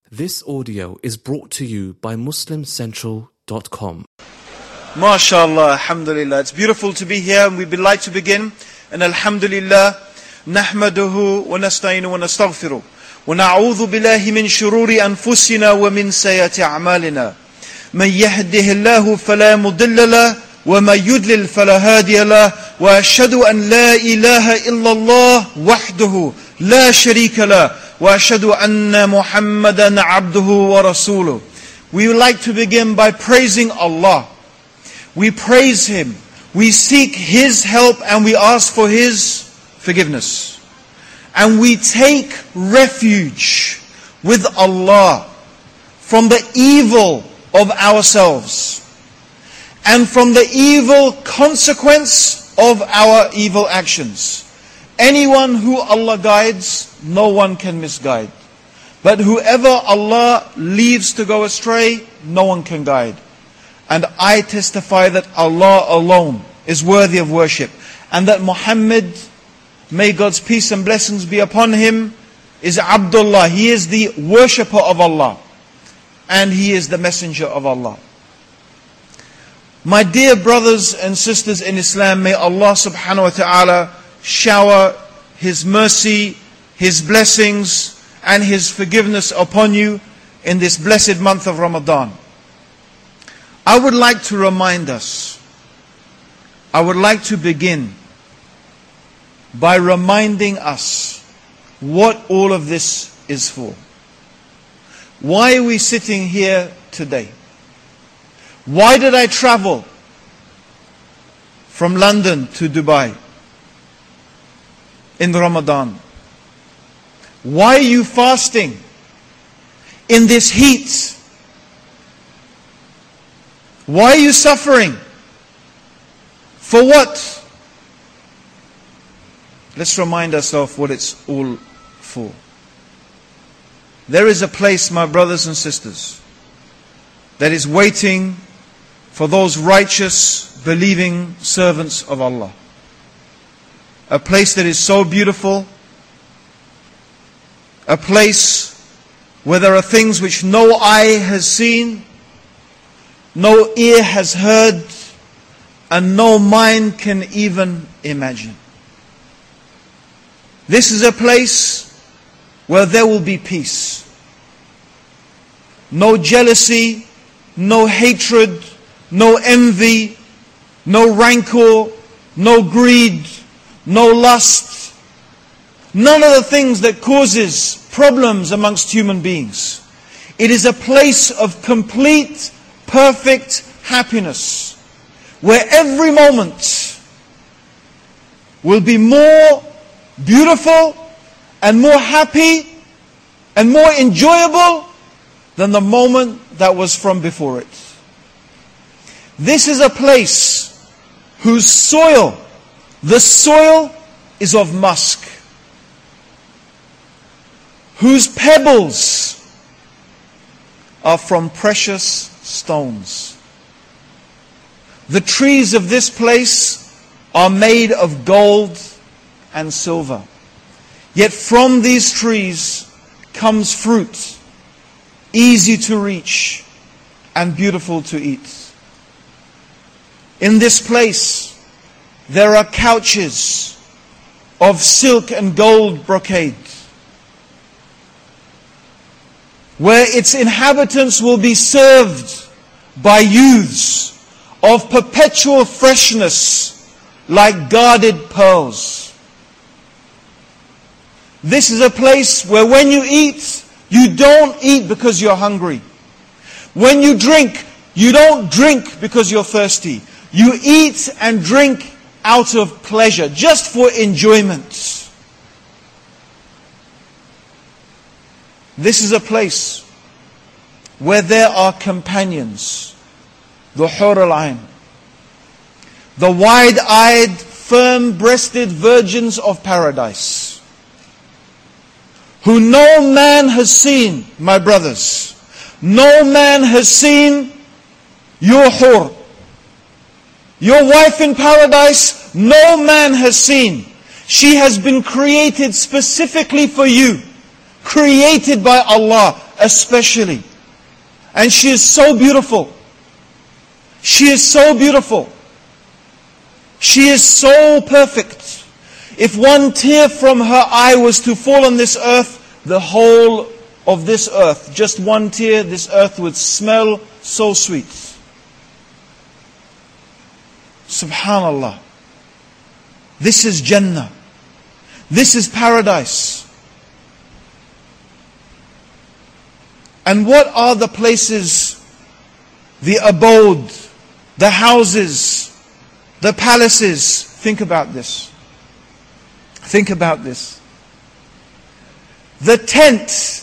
This audio is brought to you by MuslimCentral.com. MashaAllah, Alhamdulillah. It's beautiful to be here and we'd like to begin. And Alhamdulillah, نحمده ونستعين ونستغفره ونعوذ بالله من شرور أنفسنا ومن سيئات أعمالنا من يهده الله فلا مضل له ومن يضلل فلا هادي له وأشهد أن لا إله إلا الله وحده لا شريك له وأشهد أن محمدا عبده ورسوله. We would like to begin by praising Allah. We praise Him, we seek His help and we ask for His forgiveness. And we take refuge with Allah from the evil of ourselves and from the evil consequence of our evil actions. Anyone who Allah guides, no one can misguide. But whoever Allah leaves to go astray, no one can guide. And I testify that Allah alone is worthy of worship. And that Muhammad, may God's peace and blessings be upon him, is Abdullah. He is the worshipper of Allah. And he is the messenger of Allah. My dear brothers and sisters in Islam, may Allah subhanahu wa ta'ala shower His mercy, His blessings, and His forgiveness upon you in this blessed month of Ramadan. I would like to remind us, I would like to begin by reminding us what all of this is for. Why are we sitting here today? Why did I travel from London to Dubai in Ramadan? Why are you fasting in this heat? Why are you suffering? For what? Let's remind ourselves what it's all for. There is a place, my brothers and sisters, that is waiting for those righteous, believing servants of Allah. A place that is so beautiful, a place where there are things which no eye has seen, no ear has heard, and no mind can even imagine. This is a place where there will be peace. No jealousy, no hatred, no envy, no rancor, no greed, no lust. None of the things that causes problems amongst human beings. It is a place of complete, perfect happiness, where every moment will be more beautiful and more happy and more enjoyable than the moment that was from before it. This is a place whose soil, the soil is of musk, whose pebbles are from precious stones. The trees of this place are made of gold and silver. Yet from these trees comes fruit, easy to reach and beautiful to eat. In this place, there are couches of silk and gold brocade, where its inhabitants will be served by youths of perpetual freshness like guarded pearls. This is a place where when you eat, you don't eat because you're hungry. When you drink, you don't drink because you're thirsty. You eat and drink out of pleasure, just for enjoyment. This is a place where there are companions, the Hur al-Ain, the wide-eyed, firm-breasted virgins of paradise, who no man has seen, my brothers. No man has seen your Hur. Your wife in paradise, no man has seen. She has been created specifically for you. Created by Allah. especially. And she is so beautiful. She is so beautiful. She is so perfect. If one tear from her eye was to fall on this earth, the whole of this earth, just one tear, this earth would smell so sweet. Subhanallah. This is Jannah. This is paradise. And what are the places, the abode, the houses, the palaces? Think about this. Think about this. The tent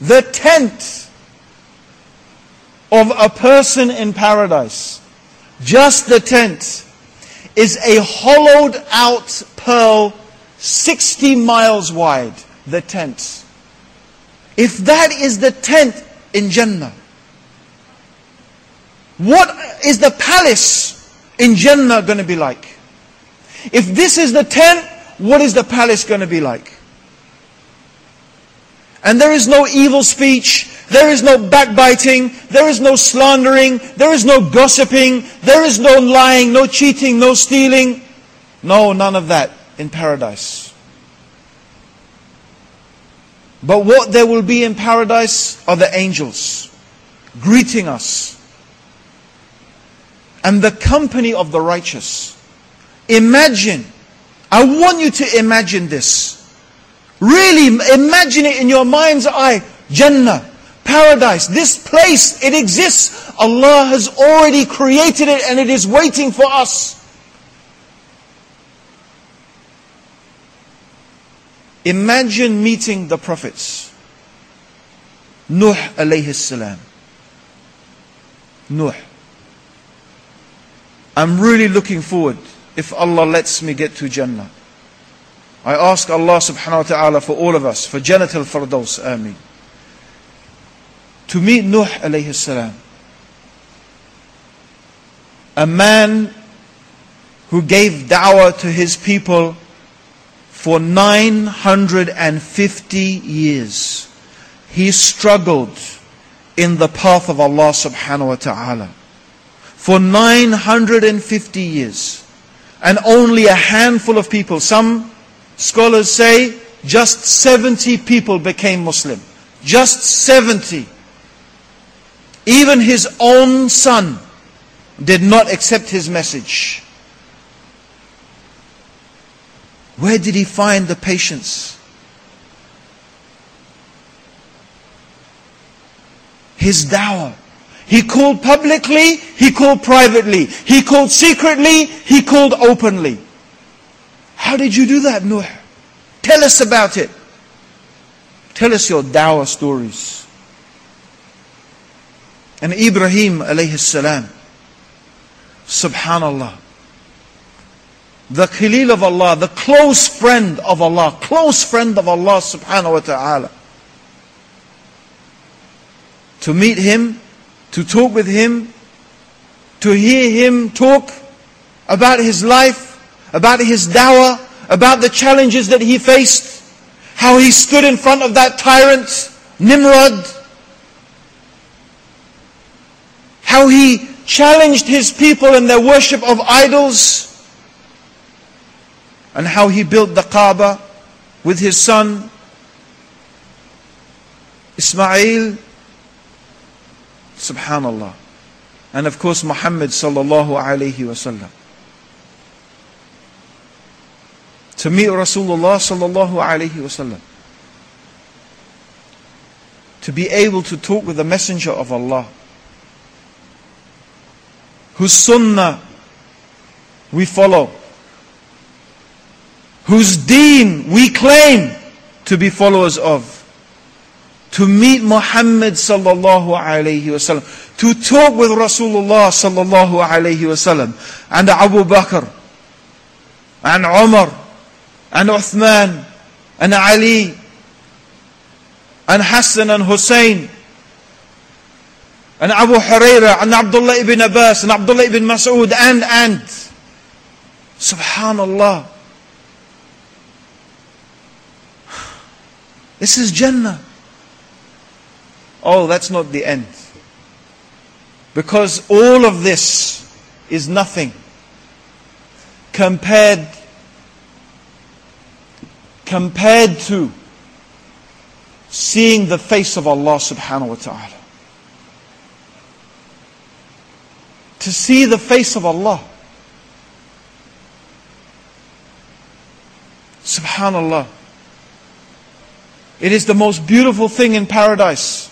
of a person in paradise, just the tent, is a hollowed out pearl 60 miles wide. The tent. If that is the tent in Jannah, what is the palace in Jannah going to be like? If this is the tent, what is the palace going to be like? And there is no evil speech, there is no backbiting, there is no slandering, there is no gossiping, there is no lying, no cheating, no stealing. No, none of that in paradise. But what there will be in paradise are the angels greeting us. And the company of the righteous. Imagine, I want you to imagine this. Really imagine it in your mind's eye. Jannah, paradise, this place, it exists. Allah has already created it and it is waiting for us. Imagine meeting the prophets. Nuh alayhi salam. Nuh. I'm really looking forward, if Allah lets me get to Jannah. I ask Allah subhanahu wa ta'ala for all of us, for Jannat al-Firdaus, Ameen. To meet Nuh alayhi salam. A man who gave da'wah to his people for 950 years. He struggled in the path of Allah subhanahu wa ta'ala. For 950 years. And only a handful of people, some scholars say just 70 people became Muslim. Just 70. Even his own son did not accept his message. Where did he find the patience? His da'wah. He called publicly, he called privately. He called secretly, he called openly. How did you do that, Nuh? Tell us about it. Tell us your da'wah stories. And Ibrahim alayhi salam, subhanallah, the Khalil of Allah, the close friend of Allah subhanahu wa ta'ala. To meet him, to talk with him, to hear him talk about his life, about his da'wah, about the challenges that he faced, how he stood in front of that tyrant, Nimrod, how he challenged his people in their worship of idols, and how he built the Kaaba with his son Ismail. Subhanallah. And of course Muhammad sallallahu alayhi wasallam. To meet Rasulullah sallallahu alayhi wasallam. To be able to talk with the Messenger of Allah, whose sunnah we follow, whose deen we claim to be followers of. To meet Muhammad sallallahu alayhi wasallam, to talk with Rasulullah sallallahu alayhi wasallam, and Abu Bakr, and Umar, and Uthman, and Ali, and Hassan and Hussein, and Abu Hurairah, and Abdullah ibn Abbas, and Abdullah ibn Mas'ud, and subhanallah. This is Jannah. Oh, that's not the end. Because all of this is nothing compared to seeing the face of Allah subhanahu wa ta'ala. To see the face of Allah. Subhanallah. It is the most beautiful thing in paradise.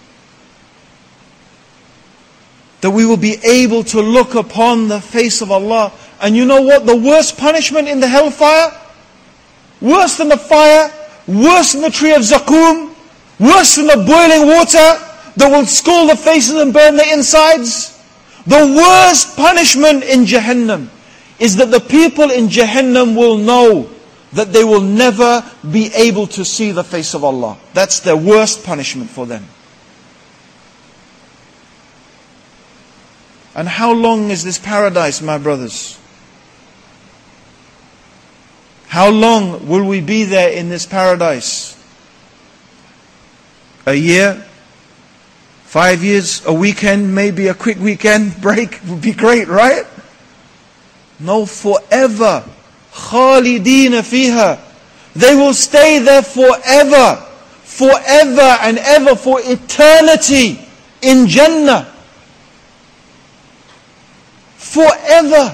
That we will be able to look upon the face of Allah. And you know what? The worst punishment in the hellfire? Worse than the fire, worse than the tree of Zakum, worse than the boiling water that will scald the faces and burn the insides. The worst punishment in Jahannam is that the people in Jahannam will know that they will never be able to see the face of Allah. That's their worst punishment for them. And how long is this paradise, my brothers? How long will we be there in this paradise? A year? 5 years? A weekend? Maybe a quick weekend break would be great, right? No, forever. Khalidina fiha. They will stay there forever. Forever and ever, for eternity in Jannah. Forever.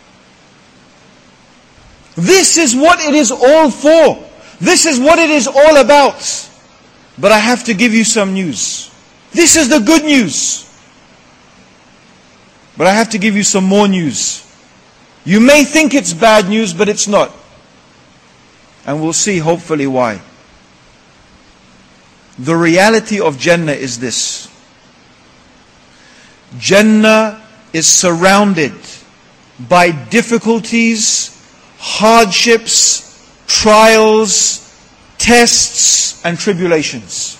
This is what it is all for. This is what it is all about. But I have to give you some news. This is the good news. But I have to give you some more news. You may think it's bad news, but it's not. And we'll see hopefully why. The reality of Jannah is this. Jannah is surrounded by difficulties, hardships, trials, tests and tribulations.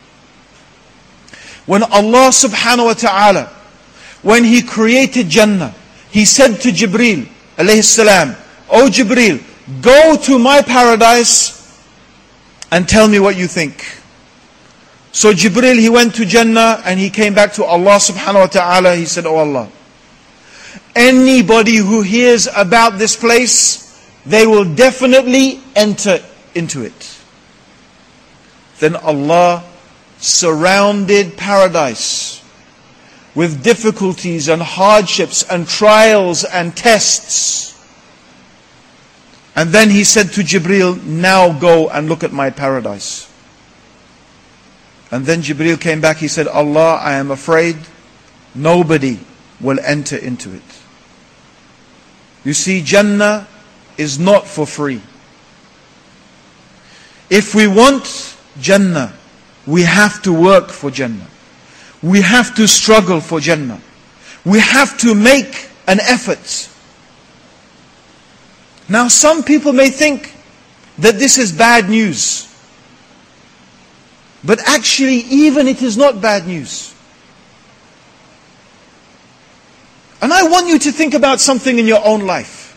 When Allah subhanahu wa ta'ala, when He created Jannah, He said to Jibreel alayhi salam, "O Jibreel, go to my paradise and tell me what you think." So Jibreel, he went to Jannah and he came back to Allah subhanahu wa ta'ala. He said, "Oh Allah, anybody who hears about this place, they will definitely enter into it." Then Allah surrounded paradise with difficulties and hardships and trials and tests. And then He said to Jibreel, "Now go and look at my paradise." And then Jibreel came back, he said, "Allah, I am afraid nobody will enter into it." You see, Jannah is not for free. If we want Jannah, we have to work for Jannah. We have to struggle for Jannah. We have to make an effort. Now, some people may think that this is bad news. But actually, even it is not bad news. And I want you to think about something in your own life.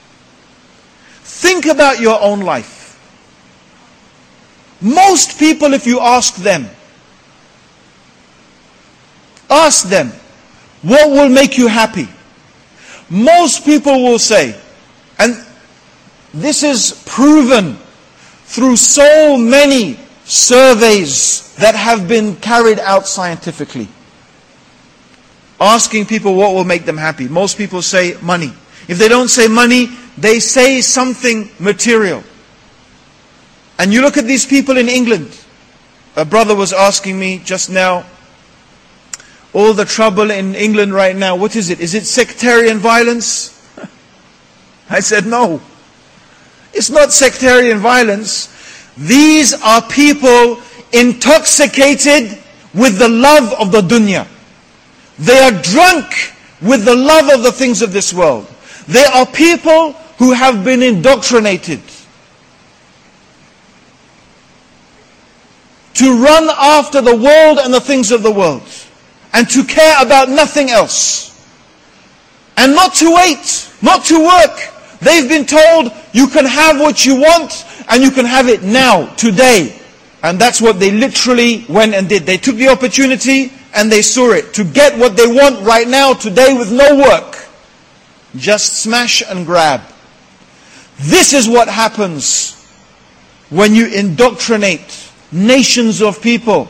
Think about your own life. Most people, if you ask them, what will make you happy? Most people will say, and this is proven through so many surveys that have been carried out scientifically, asking people what will make them happy. Most people say money. If they don't say money, they say something material. And you look at these people in England. A brother was asking me just now, all the trouble in England right now, what is it? Is it sectarian violence? I said, no. It's not sectarian violence. These are people intoxicated with the love of the dunya. They are drunk with the love of the things of this world. They are people who have been indoctrinated to run after the world and the things of the world, and to care about nothing else, and not to wait, not to work. They've been told you can have what you want, and you can have it now, today. And that's what they literally went and did. They took the opportunity and they saw it. To get what they want right now, today, with no work. Just smash and grab. This is what happens when you indoctrinate nations of people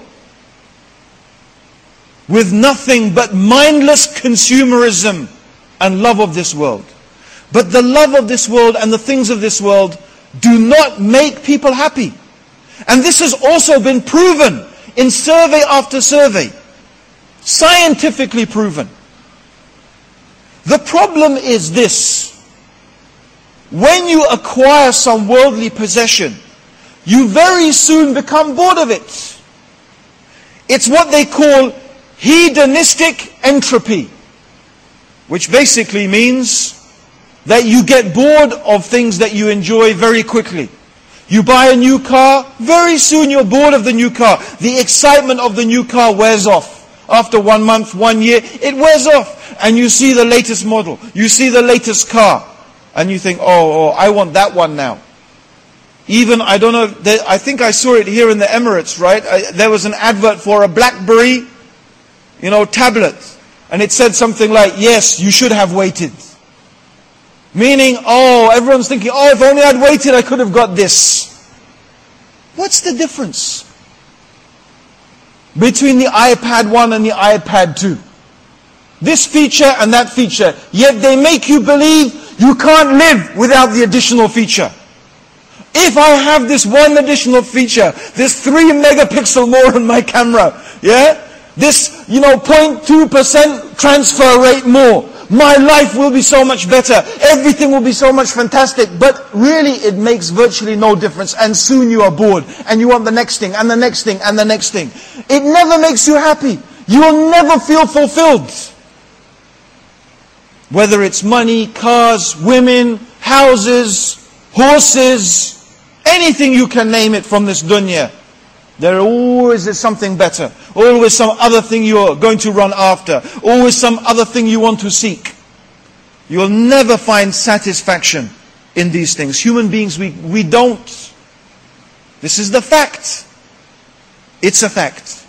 with nothing but mindless consumerism and love of this world. But the love of this world and the things of this world do not make people happy. And this has also been proven in survey after survey. Scientifically proven. The problem is this. When you acquire some worldly possession, you very soon become bored of it. It's what they call hedonistic entropy, which basically means that you get bored of things that you enjoy very quickly. You buy a new car, very soon you're bored of the new car. The excitement of the new car wears off. After 1 month, 1 year, it wears off. And you see the latest model. You see the latest car. And you think, oh, I want that one now. Even, I don't know, I think I saw it here in the Emirates, right? There was an advert for a BlackBerry, tablet. And it said something like, yes, you should have waited. Meaning, everyone's thinking, if only I'd waited, I could have got this. What's the difference between the iPad 1 and the iPad 2? This feature and that feature. Yet they make you believe you can't live without the additional feature. If I have this one additional feature, this 3 megapixel more on my camera, this 0.2% transfer rate more, my life will be so much better. Everything will be so much fantastic. But really it makes virtually no difference. And soon you are bored. And you want the next thing, and the next thing, and the next thing. It never makes you happy. You will never feel fulfilled. Whether it's money, cars, women, houses, horses, anything you can name it from this dunya. There always is something better. Always some other thing you're going to run after. Always some other thing you want to seek. You'll never find satisfaction in these things. Human beings, we don't. This is the fact. It's a fact.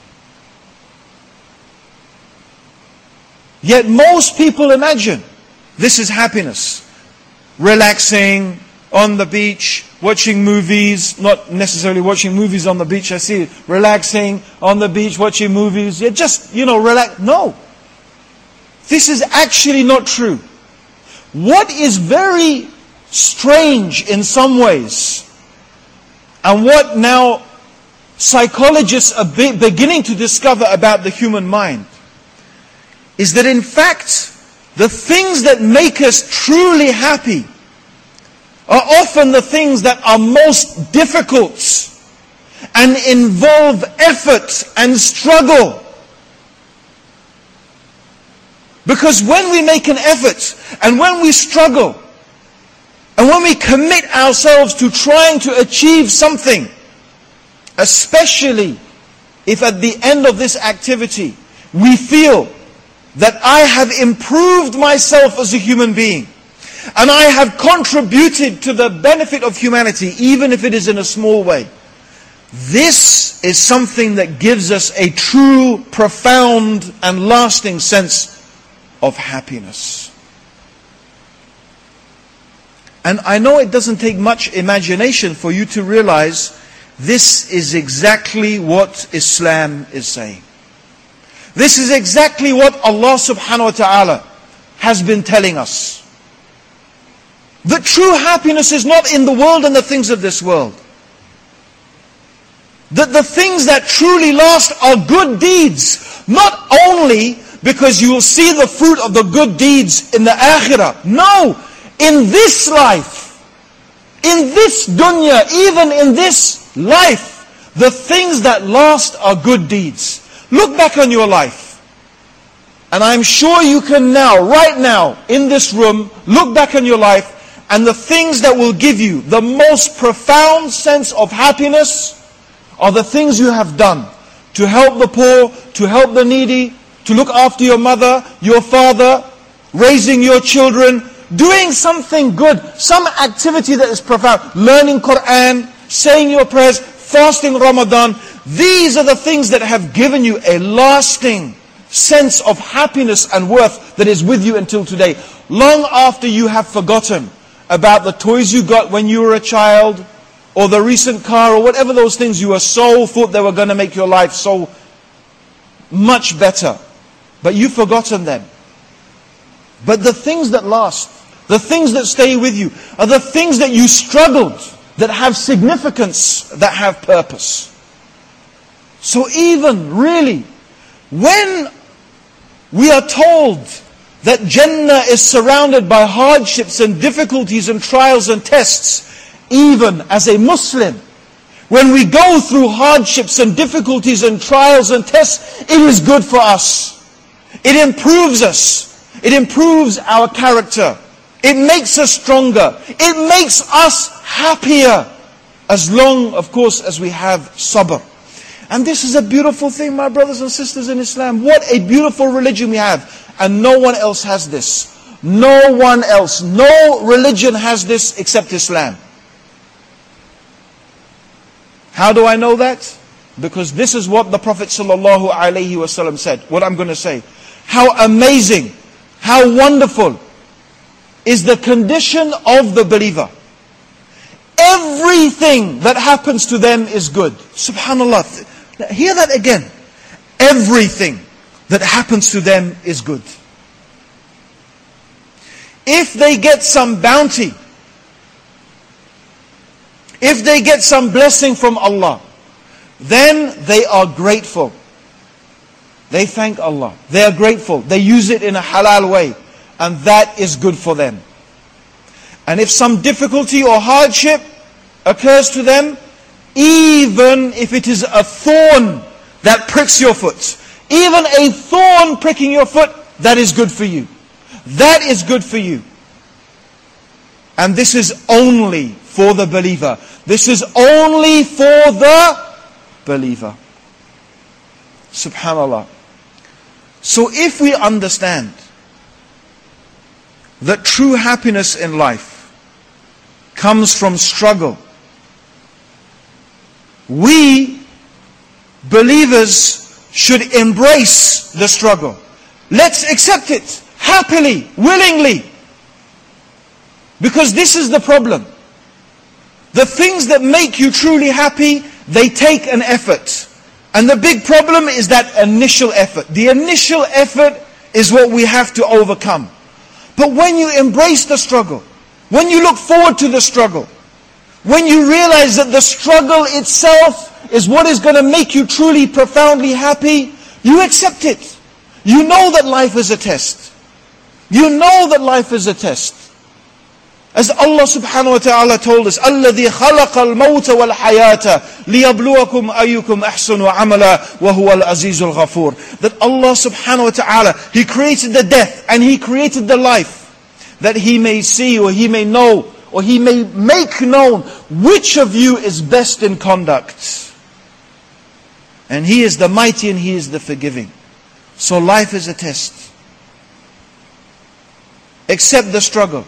Yet most people imagine this is happiness. Relaxing on the beach, watching movies, not necessarily watching movies on the beach, I see it. Relaxing on the beach, watching movies, just, relax. No. This is actually not true. What is very strange in some ways, and what now psychologists are beginning to discover about the human mind, is that in fact, the things that make us truly happy are often the things that are most difficult and involve effort and struggle. Because when we make an effort, and when we struggle, and when we commit ourselves to trying to achieve something, especially if at the end of this activity we feel that I have improved myself as a human being, and I have contributed to the benefit of humanity, even if it is in a small way. This is something that gives us a true, profound, and lasting sense of happiness. And I know it doesn't take much imagination for you to realize this is exactly what Islam is saying. This is exactly what Allah subhanahu wa ta'ala has been telling us. The true happiness is not in the world and the things of this world. The things that truly last are good deeds. Not only because you will see the fruit of the good deeds in the akhirah. No! In this life, in this dunya, even in this life, the things that last are good deeds. Look back on your life. And I'm sure you can now, right now, in this room, look back on your life, and the things that will give you the most profound sense of happiness are the things you have done to help the poor, to help the needy, to look after your mother, your father, raising your children, doing something good, some activity that is profound, learning Quran, saying your prayers, fasting Ramadan. These are the things that have given you a lasting sense of happiness and worth that is with you until today. Long after you have forgotten about the toys you got when you were a child, or the recent car, or whatever those things you were so thought they were going to make your life so much better. But you've forgotten them. But the things that last, the things that stay with you, are the things that you struggled, that have significance, that have purpose. So even really, when we are told that Jannah is surrounded by hardships and difficulties and trials and tests, even as a Muslim, when we go through hardships and difficulties and trials and tests, it is good for us. It improves us. It improves our character. It makes us stronger. It makes us happier. As long, of course, as we have sabr. And this is a beautiful thing, my brothers and sisters in Islam. What a beautiful religion we have. And no one else has this. No one else. No religion has this except Islam. How do I know that? Because this is what the Prophet ﷺ said. What I'm going to say. How amazing, how wonderful is the condition of the believer. Everything that happens to them is good. SubhanAllah. Hear that again. Everything that happens to them is good. If they get some bounty, if they get some blessing from Allah, then they are grateful. They thank Allah. They are grateful. They use it in a halal way. And that is good for them. And if some difficulty or hardship occurs to them, even if it is a thorn that pricks your foot, even a thorn pricking your foot, that is good for you. That is good for you. And this is only for the believer. This is only for the believer. SubhanAllah. So if we understand that true happiness in life comes from struggle, we believers should embrace the struggle. Let's accept it happily, willingly. Because this is the problem. The things that make you truly happy, they take an effort. And the big problem is that initial effort. The initial effort is what we have to overcome. But when you embrace the struggle, when you look forward to the struggle, when you realize that the struggle itself is what is going to make you truly, profoundly happy, you accept it. You know that life is a test. You know that life is a test. As Allah subhanahu wa ta'ala told us, الَّذِي خَلَقَ الْمَوْتَ وَالْحَيَاةَ لِيَبْلُوَكُمْ أَيُّكُمْ أَحْسَنُ عَمَلًا وَهُوَ الْعَزِيزُ الْغَفُورُ. That Allah subhanahu wa ta'ala, He created the death and He created the life, that He may see or He may know or He may make known which of you is best in conduct. And He is the mighty and He is the forgiving. So life is a test. Accept the struggle.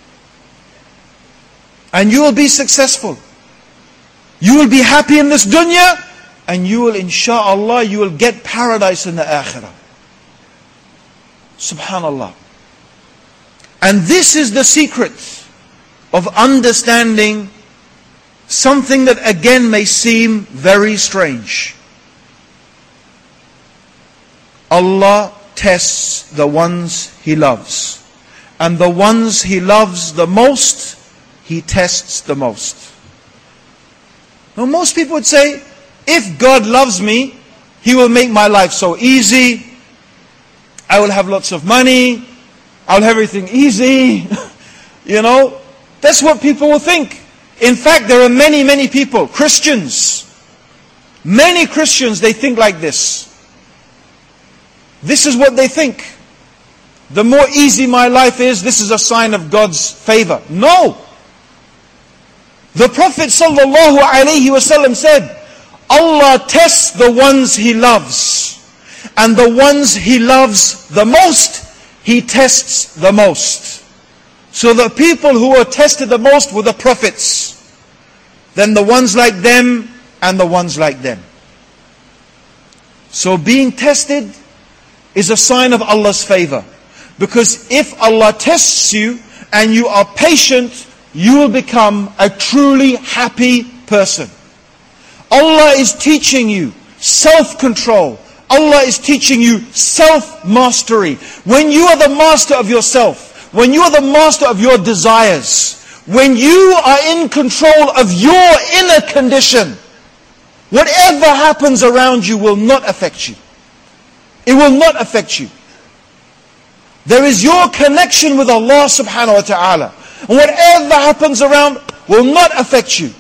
And you will be successful. You will be happy in this dunya. And you will, insha'Allah, you will get paradise in the akhirah. Subhanallah. And this is the secret of understanding something that again may seem very strange. Allah tests the ones He loves. And the ones He loves the most, He tests the most. Now most people would say, if God loves me, He will make my life so easy. I will have lots of money. I'll have everything easy. You know, that's what people will think. In fact, there are many, many people, Christians, many Christians, they think like this. This is what they think. The more easy my life is, this is a sign of God's favor. No! The Prophet ﷺ said, Allah tests the ones He loves. And the ones He loves the most, He tests the most. So the people who were tested the most were the prophets. Then the ones like them, and the ones like them. So being tested is a sign of Allah's favor. Because if Allah tests you and you are patient, you will become a truly happy person. Allah is teaching you self-control. Allah is teaching you self-mastery. When you are the master of yourself, when you are the master of your desires, when you are in control of your inner condition, whatever happens around you will not affect you. It will not affect you. There is your connection with Allah subhanahu wa ta'ala. And whatever happens around will not affect you.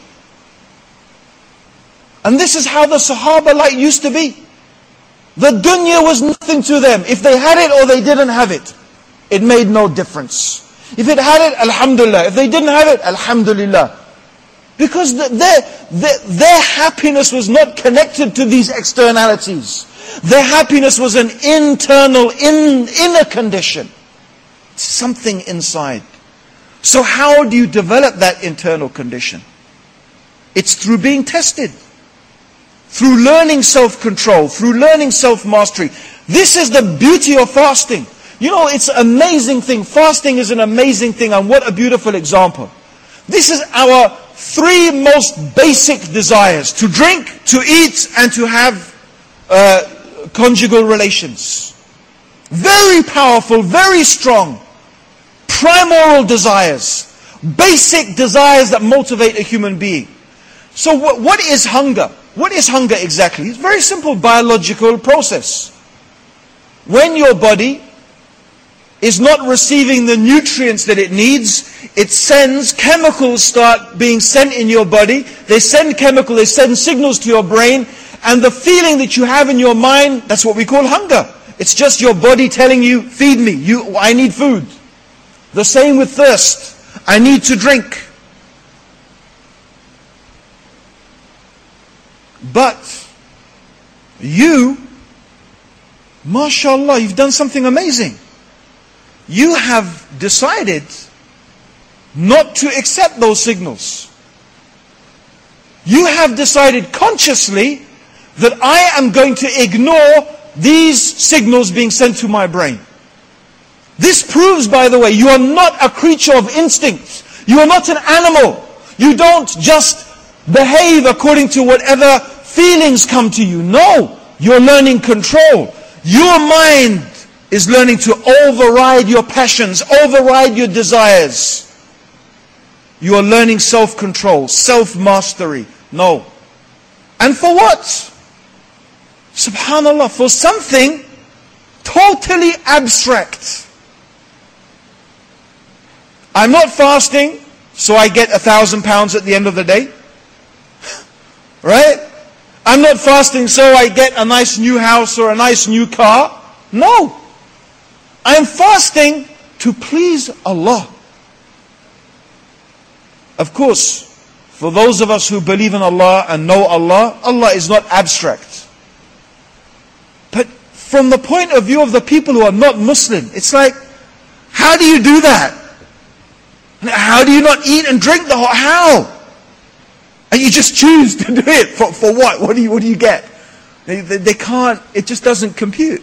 And this is how the Sahaba used to be. The dunya was nothing to them. If they had it or they didn't have it, it made no difference. If it had it, alhamdulillah. If they didn't have it, alhamdulillah. Because their happiness was not connected to these externalities. Their happiness was an internal, inner condition. Something inside. So how do you develop that internal condition? It's through being tested. Through learning self-control. Through learning self-mastery. This is the beauty of fasting. You know, it's an amazing thing. Fasting is an amazing thing, and what a beautiful example. This is our three most basic desires: to drink, to eat, and to have conjugal relations. Very powerful, very strong, primordial desires, basic desires that motivate a human being. So what is hunger? What is hunger exactly? It's a very simple biological process. When your body is not receiving the nutrients that it needs, it sends, chemicals start being sent in your body. They send chemicals, they send signals to your brain, and the feeling that you have in your mind, that's what we call hunger. It's just your body telling you, feed me, I need food. The same with thirst. I need to drink. But you, mashallah, you've done something amazing. You have decided not to accept those signals. You have decided consciously that I am going to ignore these signals being sent to my brain. This proves, by the way, you are not a creature of instinct. You are not an animal. You don't just behave according to whatever feelings come to you. No, you're learning control. Your mind is learning to override your passions, override your desires. You are learning self-control, self-mastery. No. And for what? Subhanallah, for something totally abstract. I'm not fasting so I get £1,000 at the end of the day. Right? I'm not fasting so I get a nice new house or a nice new car. No. I'm fasting to please Allah. Of course, for those of us who believe in Allah and know Allah, Allah is not abstract. But from the point of view of the people who are not Muslim, it's like, how do you do that? How do you not eat and drink the whole, how? And you just choose to do it. For what? What do you get? They can't, it just doesn't compute.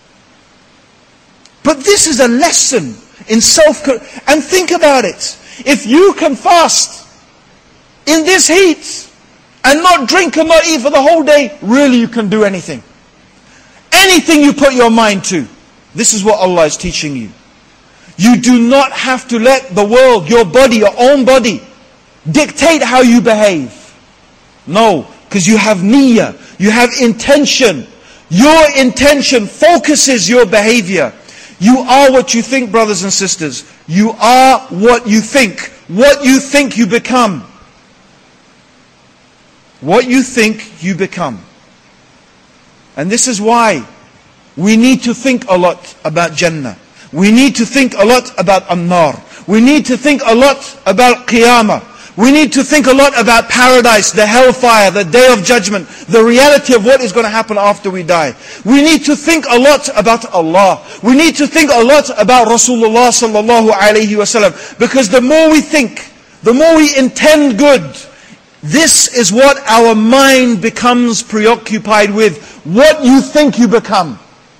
But this is a lesson in self-control. And think about it. If you can fast in this heat and not drink and not eat for the whole day, really you can do anything. Anything you put your mind to. This is what Allah is teaching you. You do not have to let the world, your body, your own body, dictate how you behave. No, because you have niyyah, you have intention. Your intention focuses your behavior. You are what you think, brothers and sisters. You are what you think. What you think you become. What you think you become. And this is why we need to think a lot about Jannah. We need to think a lot about An-Nar. We need to think a lot about Qiyamah. We need to think a lot about paradise, the hellfire, the day of judgment, the reality of what is going to happen after we die. We need to think a lot about Allah. We need to think a lot about Rasulullah sallallahu alaihi wasallam. Because the more we think, the more we intend good, This is what our mind becomes preoccupied with. What you think you become.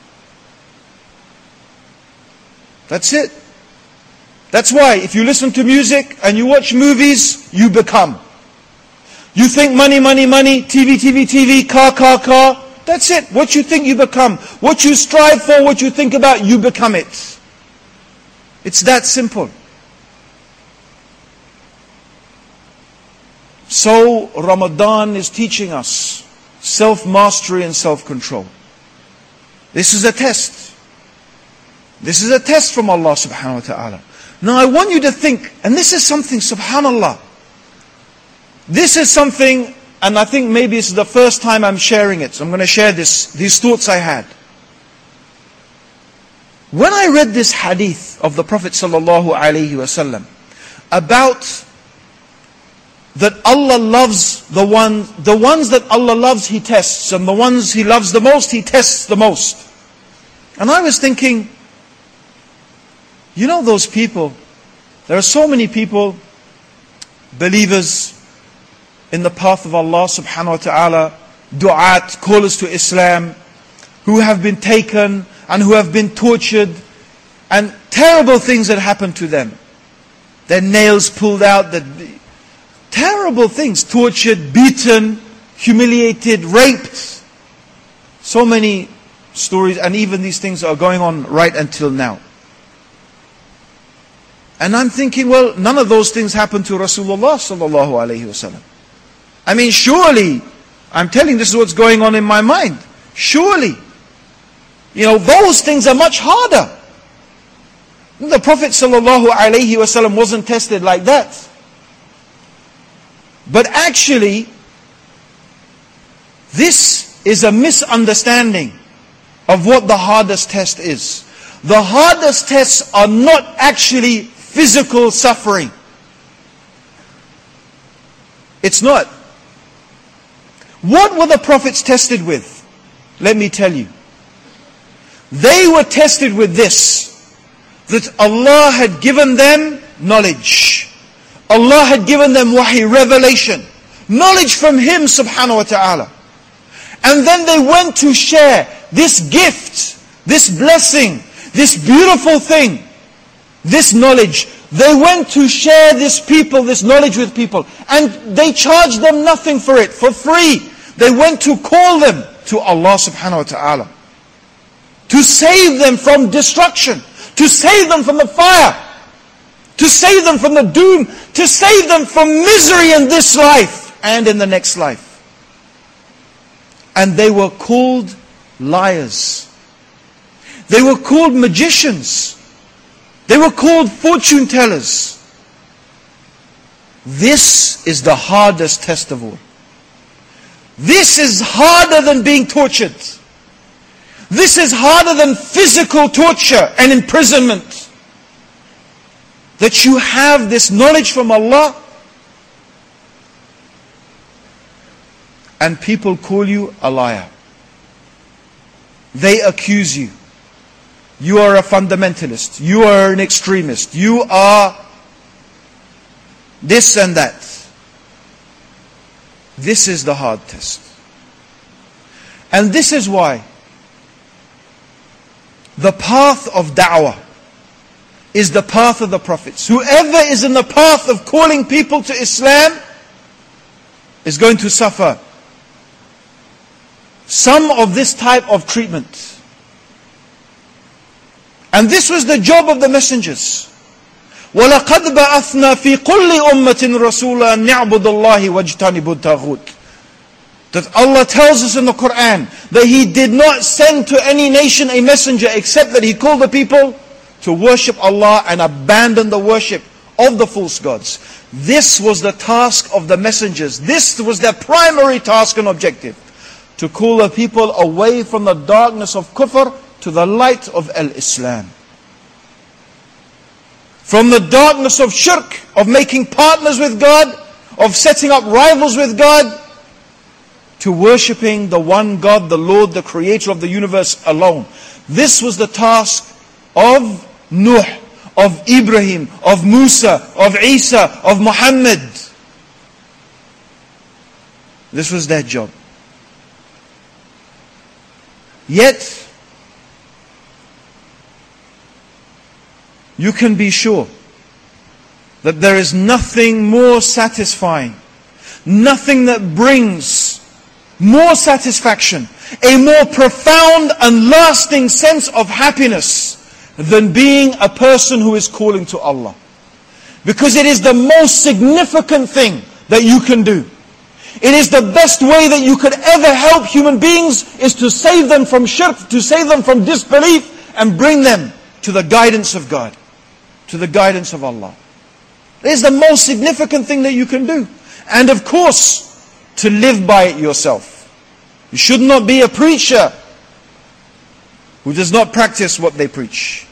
That's it. That's why if you listen to music and you watch movies, you become. You think money, money, money, TV, TV, TV, car, car, car. That's it. What you think you become. What you strive for, what you think about, you become it. It's that simple. So Ramadan is teaching us self-mastery and self-control. This is a test. This is a test from Allah subhanahu wa ta'ala. Now I want you to think, and this is something, subhanallah. This is something, and I think maybe it's the first time I'm sharing it. So I'm going to share these thoughts I had. When I read this hadith of the Prophet sallallahu alaihi wasallam about that Allah loves the ones that Allah loves He tests, and the ones He loves the most He tests the most. And I was thinking, you know those people, there are so many people, believers in the path of Allah subhanahu wa ta'ala, du'at, callers to Islam, who have been taken and who have been tortured, and terrible things that happen to them. Their nails pulled out, terrible things, tortured, beaten, humiliated, raped. So many stories, and even these things are going on right until now. And I'm thinking, well, none of those things happened to Rasulullah sallallahu alaihi wasallam. I mean, surely, I'm telling this is what's going on in my mind. Surely, those things are much harder. The Prophet sallallahu alaihi wasallam wasn't tested like that. But actually, this is a misunderstanding of what the hardest test is. The hardest tests are not actually physical suffering. It's not. What were the prophets tested with? Let me tell you. They were tested with this, that Allah had given them knowledge. Allah had given them wahi, revelation, knowledge from Him subhanahu wa ta'ala. And then they went to share this gift, this blessing, this beautiful thing, this knowledge. They went to share this knowledge with people. And they charged them nothing for it, for free. They went to call them to Allah subhanahu wa ta'ala. To save them from destruction. To save them from the fire. To save them from the doom. To save them from misery in this life and in the next life. And they were called liars. They were called magicians. They were called fortune tellers. This is the hardest test of all. This is harder than being tortured. This is harder than physical torture and imprisonment. That you have this knowledge from Allah and people call you a liar. They accuse you. You are a fundamentalist. You are an extremist. You are this and that. This is the hard test. And this is why the path of da'wah is the path of the prophets. Whoever is in the path of calling people to Islam is going to suffer some of this type of treatment. And this was the job of the messengers. وَلَقَدْ بَعَثْنَا فِي كُلِّ أُمَّةٍ رَسُولًا أَنْ يَعْبُدُ اللَّهِ وَاجْتَنِبُوا الطَّاغُوتَ. That Allah tells us in the Quran that He did not send to any nation a messenger except that He called the people to worship Allah and abandon the worship of the false gods. This was the task of the messengers. This was their primary task and objective. To call the people away from the darkness of kufr to the light of al-Islam. From the darkness of shirk, of making partners with God, of setting up rivals with God, to worshipping the one God, the Lord, the Creator of the universe alone. This was the task of Nuh, of Ibrahim, of Musa, of Isa, of Muhammad. This was their job. Yet, you can be sure that there is nothing more satisfying, nothing that brings more satisfaction, a more profound and lasting sense of happiness than being a person who is calling to Allah. Because it is the most significant thing that you can do. It is the best way that you could ever help human beings, is to save them from shirk, to save them from disbelief, and bring them to the guidance of God, to the guidance of Allah. It is the most significant thing that you can do. And of course, to live by it yourself. You should not be a preacher who does not practice what they preach.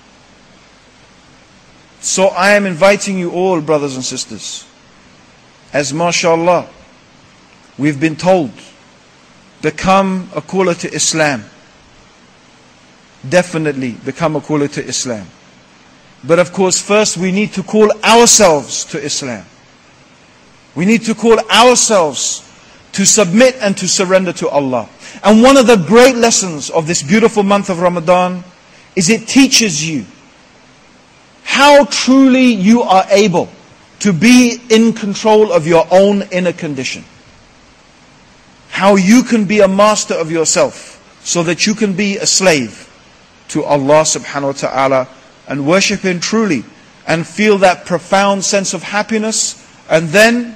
So I am inviting you all, brothers and sisters, as mashallah, we've been told, become a caller to Islam. Definitely become a caller to Islam. But of course, first we need to call ourselves to Islam. We need to call ourselves to submit and to surrender to Allah. And one of the great lessons of this beautiful month of Ramadan is it teaches you how truly you are able to be in control of your own inner condition. How you can be a master of yourself so that you can be a slave to Allah subhanahu wa ta'ala and worship Him truly and feel that profound sense of happiness. And then,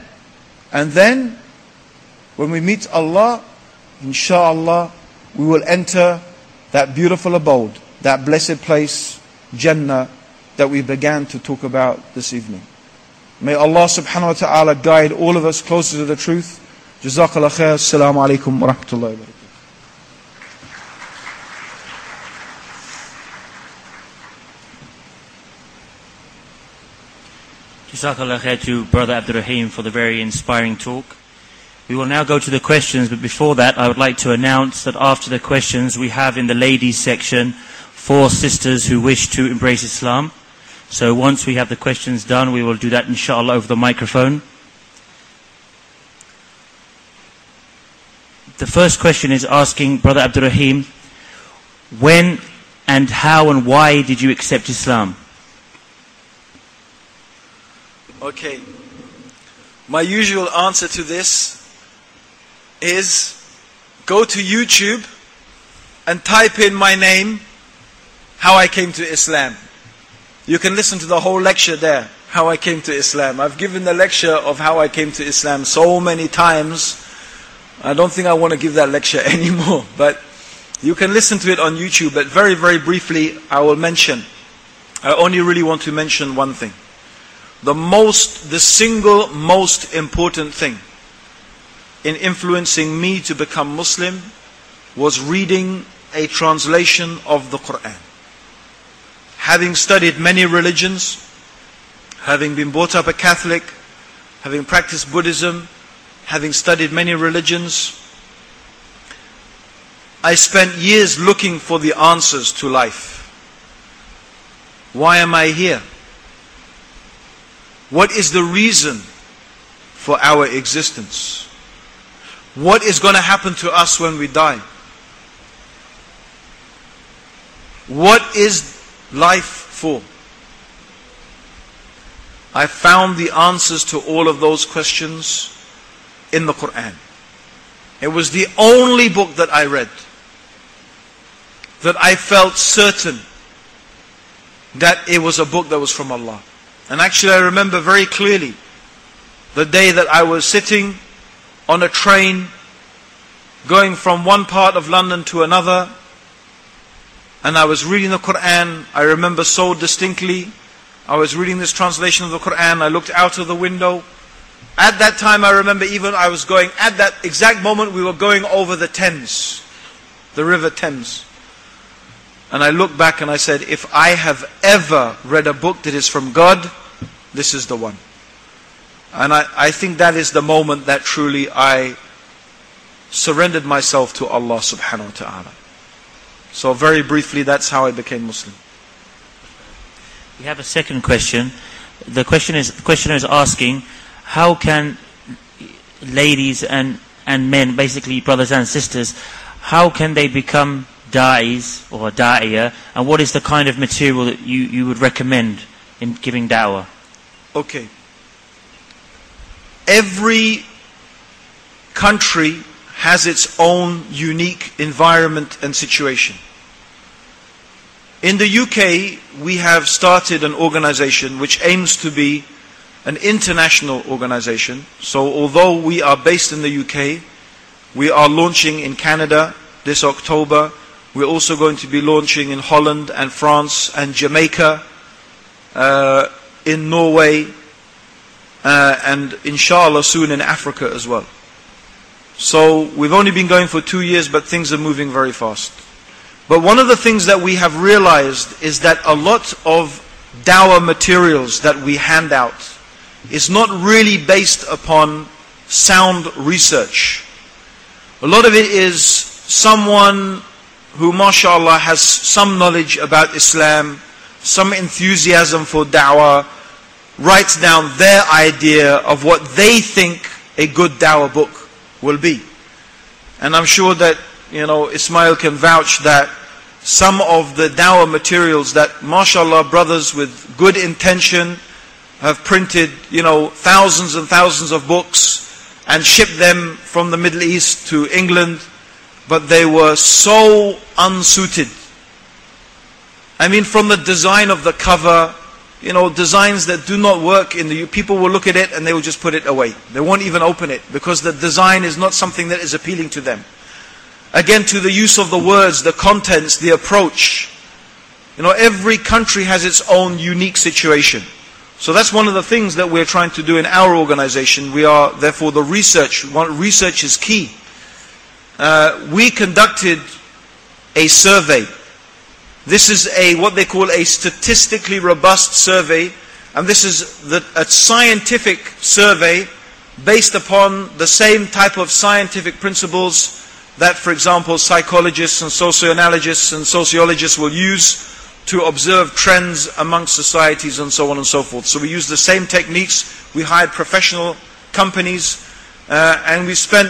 when we meet Allah, inshallah, we will enter that beautiful abode, that blessed place, Jannah, that we began to talk about this evening. May Allah subhanahu wa ta'ala guide all of us closer to the truth. Jazakallah khair. Assalamu alaikum wa rahmatullahi wa barakatuh. Jazakallah khair to Brother Abdul Rahim for the very inspiring talk. We will now go to the questions, but before that I would like to announce that after the questions we have in the ladies section 4 sisters who wish to embrace Islam. So once we have the questions done, we will do that inshallah over the microphone. The first question is asking Brother Abdul Rahim, when and how and why did you accept Islam? Okay, my usual answer to this is go to YouTube and type in my name, how I came to Islam. You can listen to the whole lecture there, how I came to Islam. I've given the lecture of how I came to Islam so many times, I don't think I want to give that lecture anymore. But you can listen to it on YouTube. But very, very briefly, I only really want to mention one thing. The single most important thing in influencing me to become Muslim was reading a translation of the Quran. Having studied many religions, having been brought up a Catholic, having practiced Buddhism, having studied many religions, I spent years looking for the answers to life. Why am I here? What is the reason for our existence? What is going to happen to us when we die? What is life for? I found the answers to all of those questions in the Quran. It was the only book that I read that I felt certain that it was a book that was from Allah. And actually I remember very clearly the day that I was sitting on a train going from one part of London to another, and I was reading the Quran. I remember so distinctly. I was reading this translation of the Quran. I looked out of the window. At that time, I remember even at that exact moment, we were going over the Thames, the River Thames. And I looked back and I said, if I have ever read a book that is from God, this is the one. And I think that is the moment that truly I surrendered myself to Allah subhanahu wa ta'ala. So very briefly, that's how I became Muslim. We have a second question. The questioner is asking, how can ladies and and men, basically brothers and sisters, how can they become da'is or da'iyah, and what is the kind of material that you would recommend in giving da'wah? Okay. Every country has its own unique environment and situation. In the UK, we have started an organization which aims to be an international organization. So although we are based in the UK, we are launching in Canada this October. We're also going to be launching in Holland and France and Jamaica, in Norway, and inshallah soon in Africa as well. So we've only been going for 2 years, but things are moving very fast. But one of the things that we have realized is that a lot of dawah materials that we hand out is not really based upon sound research. A lot of it is someone who, mashallah, has some knowledge about Islam, some enthusiasm for da'wah, writes down their idea of what they think a good da'wah book will be. And I'm sure that, Ismail can vouch that some of the da'wah materials that, mashallah, brothers with good intention have printed, thousands and thousands of books and shipped them from the Middle East to England, but they were so unsuited. I mean, from the design of the cover, designs that do not work people will look at it and they will just put it away. They won't even open it because the design is not something that is appealing to them. Again, to the use of the words, the contents, the approach. Every country has its own unique situation. So that's one of the things that we're trying to do in our organization. We are, therefore, research is key. We conducted a survey. This is what they call a statistically robust survey, and this is a scientific survey based upon the same type of scientific principles that, for example, psychologists and socioanalysts and sociologists will use to observe trends amongst societies and so on and so forth. So we use the same techniques. We hired professional companies, and we spent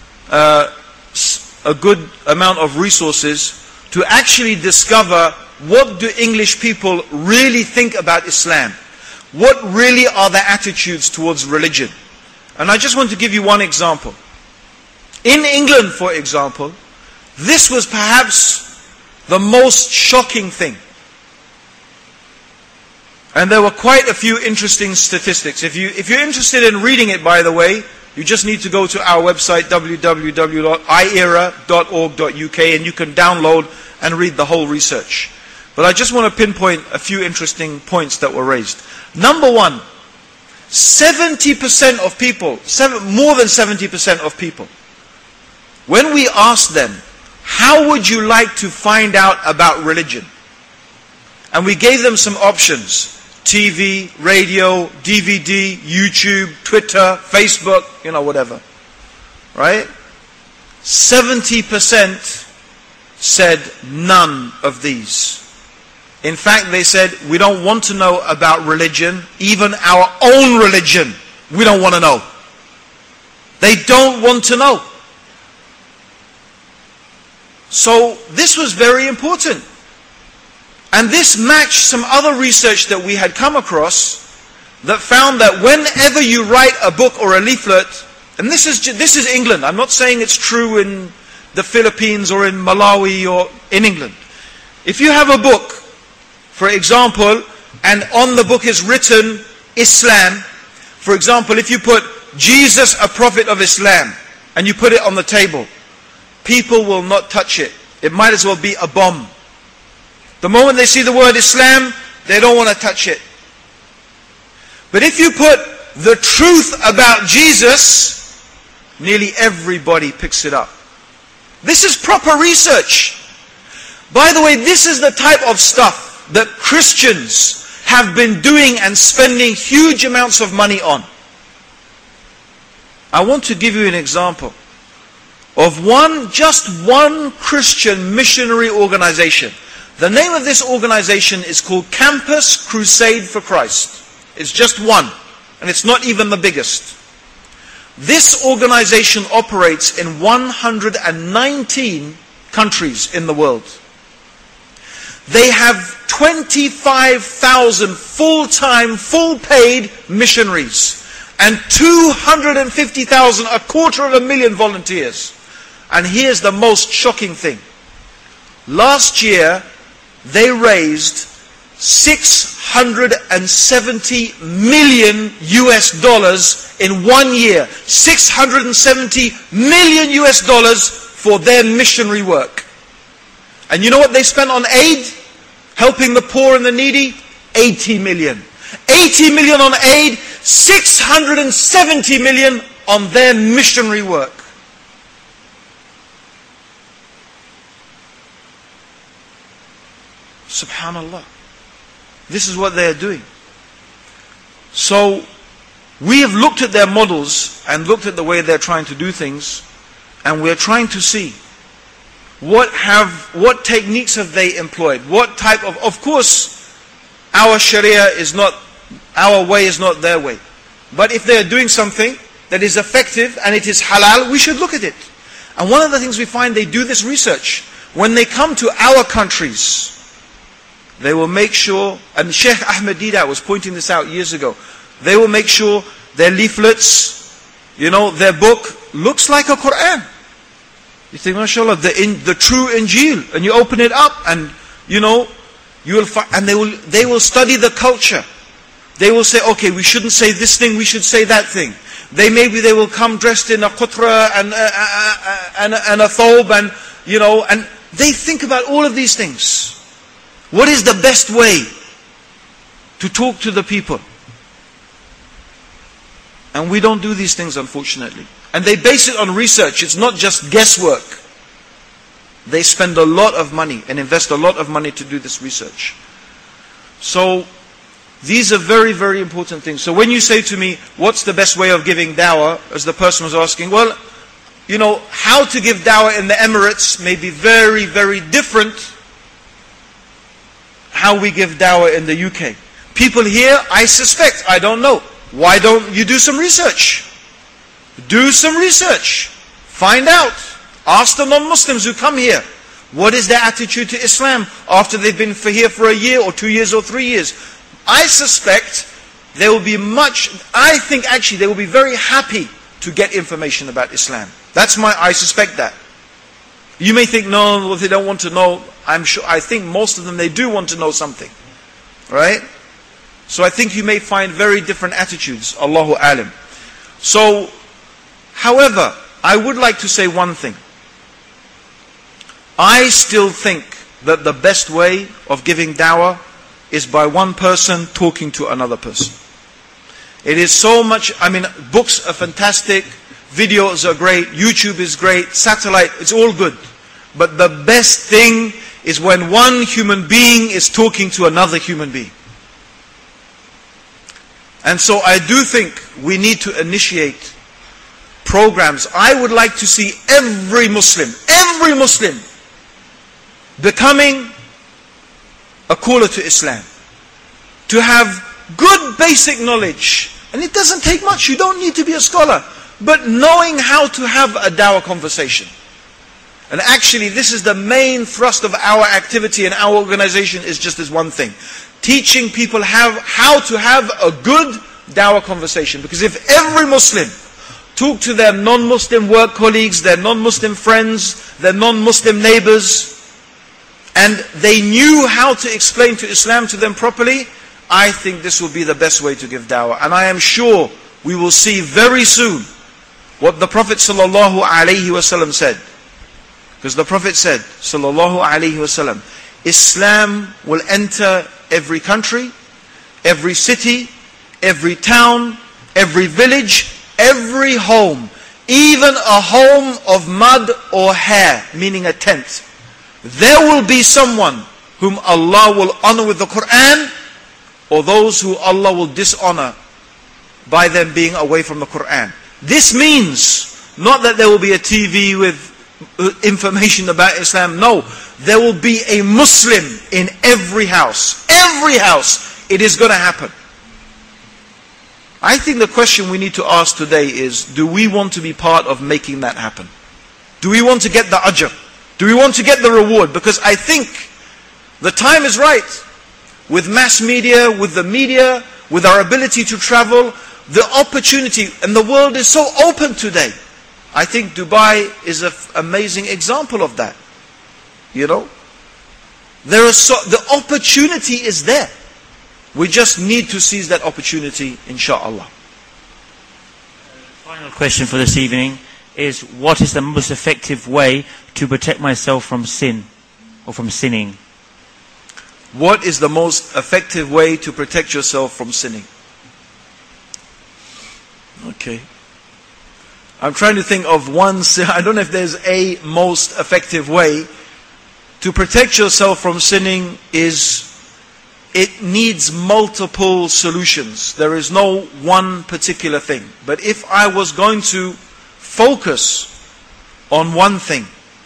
a good amount of resources to actually discover what do English people really think about Islam. What really are their attitudes towards religion? And I just want to give you one example. In England, for example, this was perhaps the most shocking thing. And there were quite a few interesting statistics. If you're interested in reading it, by the way, you just need to go to our website, www.iera.org.uk, and you can download and read the whole research. But I just want to pinpoint a few interesting points that were raised. Number one, 70% of people, more than 70% of people, when we asked them, how would you like to find out about religion? And we gave them some options. TV, radio, DVD, YouTube, Twitter, Facebook, whatever. Right? 70% said none of these. In fact, they said, we don't want to know about religion, even our own religion, we don't want to know. They don't want to know. So this was very important. And this matched some other research that we had come across that found that whenever you write a book or a leaflet, and this is England, I'm not saying it's true in the Philippines or in Malawi or in England. If you have a book, for example, and on the book is written Islam, for example, if you put Jesus, a prophet of Islam, and you put it on the table, people will not touch it. It might as well be a bomb. The moment they see the word Islam, they don't want to touch it. But if you put the truth about Jesus, nearly everybody picks it up. This is proper research. By the way, this is the type of stuff that Christians have been doing and spending huge amounts of money on. I want to give you an example of just one Christian missionary organization. The name of this organization is called Campus Crusade for Christ. It's just one, and it's not even the biggest. This organization operates in 119 countries in the world. They have 25,000 full-time, full-paid missionaries and 250,000, 250,000 volunteers. And here's the most shocking thing. Last year, they raised $670 million in 1 year. $670 million for their missionary work. And you know what they spent on aid? Helping the poor and the needy? 80 million. 80 million on aid, 670 million on their missionary work. Subhanallah. This is what they are doing. So, we have looked at their models and looked at the way they're trying to do things, and we're trying to see what techniques have they employed? What type of course, our Sharia is not, our way is not their way. But if they are doing something that is effective and it is halal, we should look at it. And one of the things we find, they do this research. When they come to our countries, they will make sure, and Sheikh Ahmed Didat was pointing this out years ago, they will make sure their leaflets, their book looks like a Quran. You think, mashallah, the true Injil, and you open it up, and you will find, and they will study the culture. They will say, okay, we shouldn't say this thing, we should say that thing. Maybe they will come dressed in a qutra and a thobe, and and they think about all of these things. What is the best way to talk to the people? And we don't do these things, unfortunately. And they base it on research. It's not just guesswork. They spend a lot of money and invest a lot of money to do this research. So, these are very, very important things. So when you say to me, what's the best way of giving dawah, as the person was asking, well, how to give dawah in the Emirates may be very, very different how we give dawah in the UK. People here, I suspect, I don't know. Why don't you do some research? Do some research. Find out. Ask the non-Muslims who come here, what is their attitude to Islam after they've been here for a year or 2 years or 3 years. I suspect they will be I think actually they will be very happy to get information about Islam. I suspect that. You may think, no, they don't want to know. I think most of them, they do want to know something. Right? So I think you may find very different attitudes. Allahu alim. So, however, I would like to say one thing. I still think that the best way of giving dawah is by one person talking to another person. It is so much, books are fantastic, videos are great, YouTube is great, satellite, it's all good. But the best thing is when one human being is talking to another human being. And so I do think we need to initiate programs. I would like to see every Muslim becoming a caller to Islam. To have good basic knowledge. And it doesn't take much, you don't need to be a scholar. But knowing how to have a dawah conversation. And actually this is the main thrust of our activity and our organization, is just this one thing. Teaching people how to have a good dawah conversation. Because if every Muslim talked to their non-Muslim work colleagues, their non-Muslim friends, their non-Muslim neighbors, and they knew how to explain to Islam to them properly, I think this will be the best way to give dawah. And I am sure we will see very soon what the Prophet ﷺ said. Because the Prophet said, ﷺ, Islam will enter every country, every city, every town, every village, every home, even a home of mud or hair, meaning a tent. There will be someone whom Allah will honor with the Quran, or those who Allah will dishonor by them being away from the Quran. This means not that there will be a TV with information about Islam. No, there will be a Muslim in every house. Every house, it is going to happen. I think the question we need to ask today is, do we want to be part of making that happen? Do we want to get the ajr? Do we want to get the reward? Because I think the time is right. With mass media, with the media, with our ability to travel, the opportunity, and the world is so open today. I think Dubai is an amazing example of that. You know? The opportunity is there. We just need to seize that opportunity, insha'Allah. Final question for this evening is, what is the most effective way to protect myself from sin or from sinning? What is the most effective way to protect yourself from sinning? Okay. I'm trying to think of one, I don't know if there's a most effective way. To protect yourself from sinning it needs multiple solutions. There is no one particular thing. But if I was going to focus on one thing,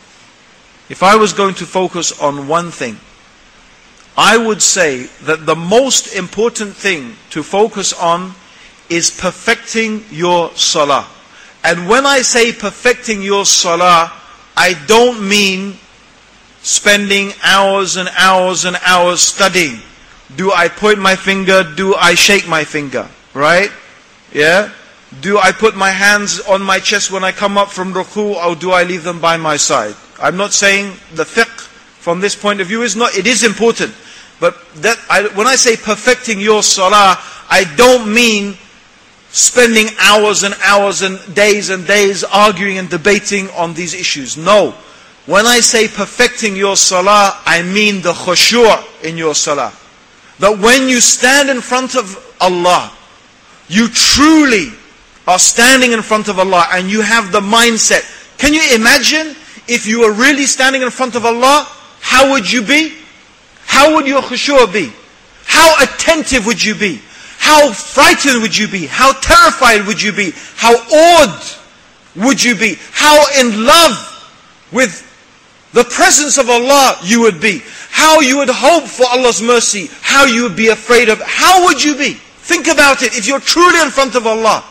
I would say that the most important thing to focus on is perfecting your salah. And when I say perfecting your salah, I don't mean spending hours and hours and hours studying. Do I point my finger? Do I shake my finger? Right? Yeah? Do I put my hands on my chest when I come up from ruku, or do I leave them by my side? I'm not saying the fiqh from this point of view is not, it is important. But when I say perfecting your salah, I don't mean spending hours and hours and days arguing and debating on these issues. No. When I say perfecting your salah, I mean the khushu' in your salah. That when you stand in front of Allah, you truly are standing in front of Allah and you have the mindset. Can you imagine if you were really standing in front of Allah? How would you be? How would your khushu' be? How attentive would you be? How frightened would you be? How terrified would you be? How awed would you be? How in love with the presence of Allah you would be? How you would hope for Allah's mercy? How you would be afraid of? How would you be? Think about it if you're truly in front of Allah.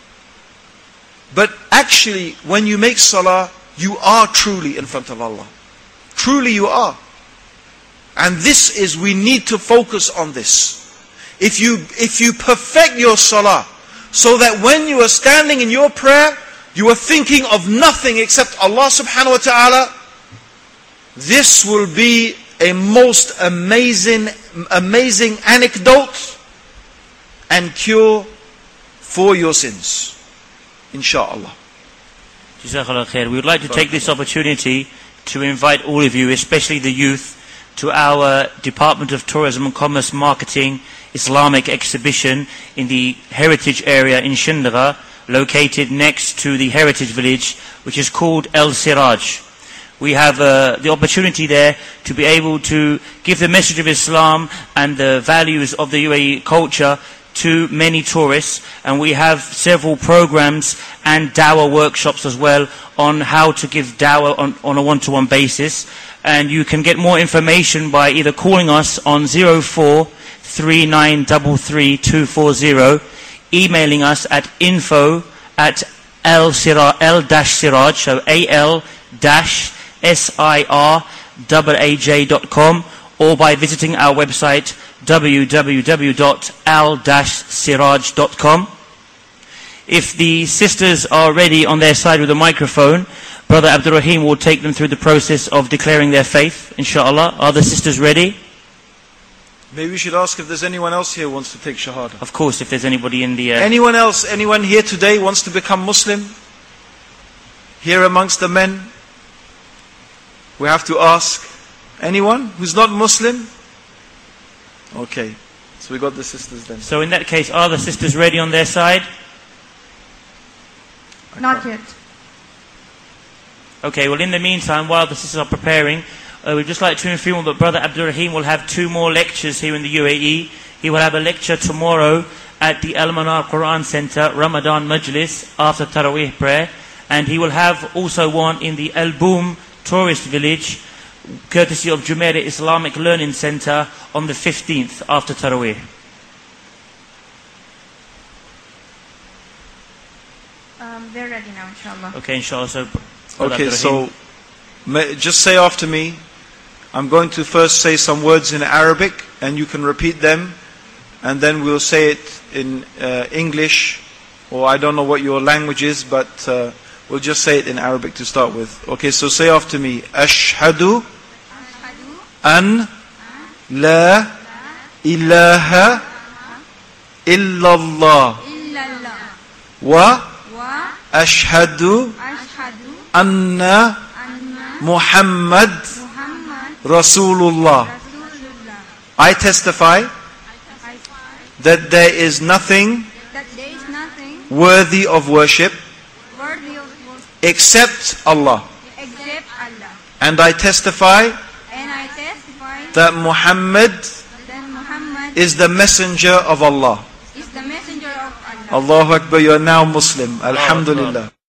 But actually, when you make salah, you are truly in front of Allah. Truly you are. And this is, we need to focus on this. If you perfect your salah, so that when you are standing in your prayer, you are thinking of nothing except Allah subhanahu wa ta'ala, this will be a most amazing anecdote and cure for your sins. Insha'Allah. Jazakallah khair. We would like to take this opportunity to invite all of you, especially the youth, to our Department of Tourism and Commerce Marketing Islamic exhibition in the heritage area in Shindra, located next to the heritage village, which is called El Siraj. We have the opportunity there to be able to give the message of Islam and the values of the UAE culture to many tourists, and we have several programs and dawah workshops as well on how to give dawah on a one-to-one basis. And you can get more information by either calling us on 043933 emailing us at info@al-siraj, so al-siraj.com, or by visiting our website www.al-siraj.com. If the sisters are ready on their side with the microphone, Brother Abdul Rahim will take them through the process of declaring their faith, inshallah. Are the sisters ready? Maybe we should ask if there's anyone else here who wants to take Shahada. Of course, if there's anybody in the... Anyone else, anyone here today wants to become Muslim? Here amongst the men? We have to ask. Anyone who's not Muslim? Okay, so we got the sisters then. So in that case, are the sisters ready on their side? Not yet. Okay, well in the meantime, while the sisters are preparing, we'd just like to inform that Brother Abdul Rahim will have 2 more lectures here in the UAE. He will have a lecture tomorrow at the Al-Manar Quran Center, Ramadan Majlis, after Taraweeh prayer. And he will have also one in the Al-Boom Tourist Village, courtesy of Jumeirah Islamic Learning Center, on the 15th after Taraweeh. MashaAllah. Okay, inshallah. So, Brother Okay, Abdurrahim. so just say after me. I'm going to first say some words in Arabic, and you can repeat them, and then we'll say it in English, or I don't know what your language is, but we'll just say it in Arabic to start with. Okay, so say after me. Ashhadu an la ilaha illallah wa ashhadu anna Muhammad Rasulullah. I testify that there is nothing worthy of worship except Allah. And I testify that Muhammad is the messenger of Allah. Allahu Akbar, you are now Muslim. Alhamdulillah.